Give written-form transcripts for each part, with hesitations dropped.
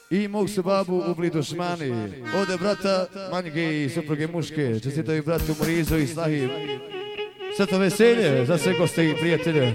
I mog se babu u Blidošmani. Ode brata Manjge i supruge muške. Čestitaju bratu Morizu i Slahim. Sve to veselje za sve goste i prijatelje.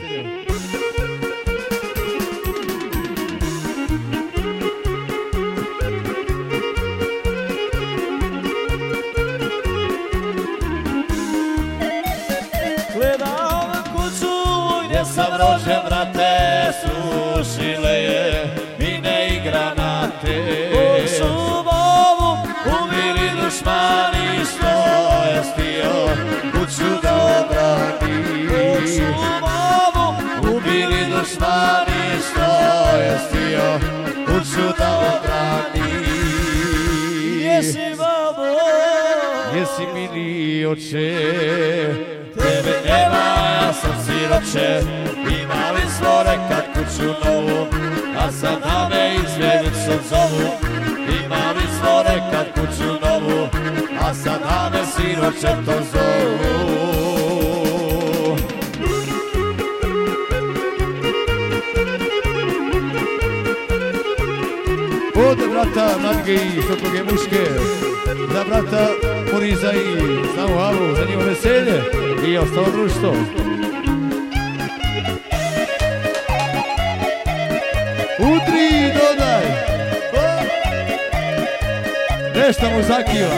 Gledao na kuću gdje sam rođen, brate, srušile je mine i granate. Kog su babu ubili dušmani, što je stio kuću da obrani. Kog su babu ubili dušmani, što je stio kuću da obrani. Jesi babo, Jesi mili oče, tebe nema, ja sam siroče. Imali smo nekad kuću novu, a sad na me izvjedicom zovu. Imali smo nekad kuću novu, a sad na me siroče to zovu. od brata Manjge i supruge muške, za brata Moriza i Snavu Avu, za njihovo veselje i ostalo društvo. Utri dodaj, nešto mu zakiva.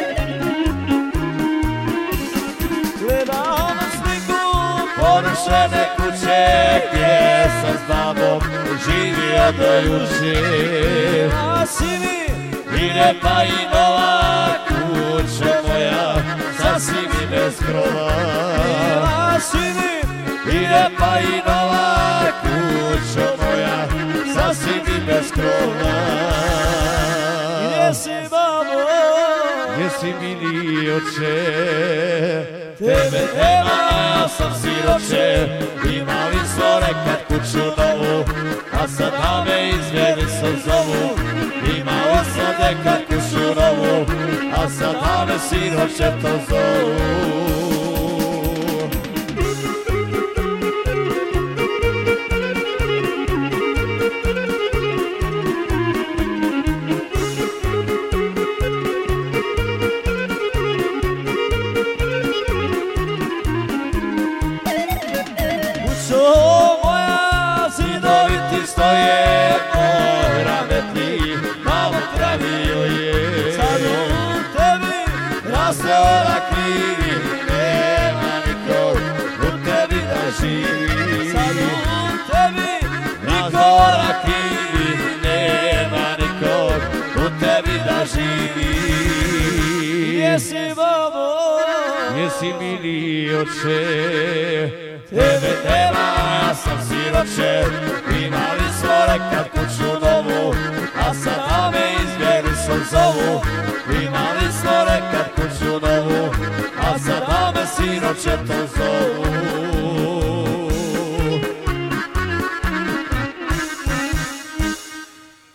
Gledao na sliku porušene kuće, gdje sam s babom živio do juče. A sini, ide pa i nova kuća moja, sasvim i bez krova. A sini, ide pa i nova kuća moja, sasvim i bez krova. Gdje si babo, Gdje si mili oče, tebe nema, ja sam siroče. Imali smo nekad kuću novu, a sad na me izvjedicom zovu. Imali smo nekad kuću novu, a sad na me siroče to zovu. Moja zidovi stoje, moj rametni malo pravio je. Sad u tebi raste orak krivi, nema nikog u tebi da živi. Sad u tebi niko orak krivi, nema nikog u tebi da živi. Jesi babo, jesi mili oče, tebe nema, ja sam siroče. Imali smo nekad kuću novu, a sad na me izvjedicom zovu. Imali smo nekad kuću novu, a sad na me siroče to zovu.